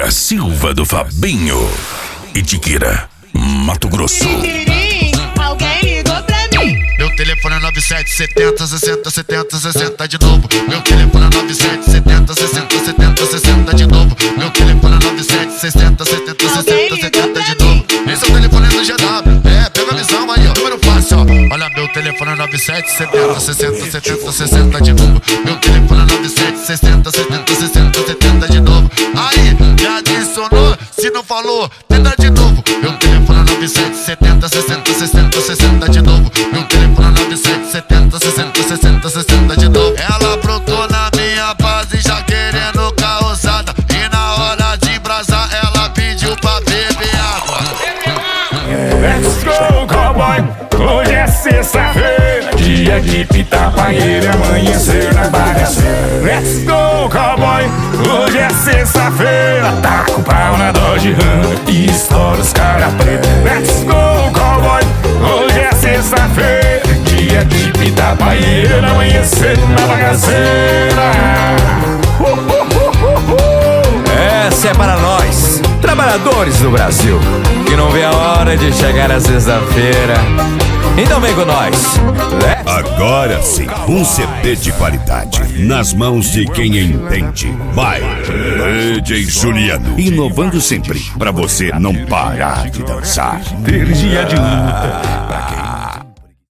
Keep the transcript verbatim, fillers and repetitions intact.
da Silva do Fabinho. Itiquira, Mato Grosso. Alguém ligou pra mim. Meu telefone é nove sete setenta sessenta setenta sessenta de novo. Meu telefone é nove sete setenta sessenta setenta sessenta de novo. Meu telefone é nove sete sessenta setenta sessenta setenta de novo. Esse é o telefone do G W. É, pega a visão aí, ó. Número fácil, ó. Olha, meu telefone é nove sete setenta sessenta setenta sessenta de novo. Meu telefone é nove sete sessenta setenta sessenta setenta de novo. Aí, já adicionou? Se não falou, tenta de novo. Meu telefone é nove sete setenta sessenta sessenta sessenta de novo. Meu telefone é nove sete setenta sessenta sessenta sessenta de novo. Ela brotou na minha base já querendo causada. E na hora de embrasar ela pediu pra beber água. Let's go, cowboy! Hoje é sexta-feira, dia de pitar paeira e amanhecer na bagaceira. Let's go, cowboy! Hoje é sexta-feira, taca o pau na Dodge Ram e estoura os cara preta. Let's go, cowboy! Hoje é sexta-feira, dia de pitar paeira e amanhecer na bagaceira. Uh, uh, uh, uh, uh. Essa é para nós, trabalhadores do Brasil, que não vê a hora de chegar a sexta-feira. Então vem com nós. Let's... Agora sim, um C D de qualidade nas mãos de quem entende. Vai, D J Juliano, inovando sempre pra você não parar de dançar. Energia de luta pra quem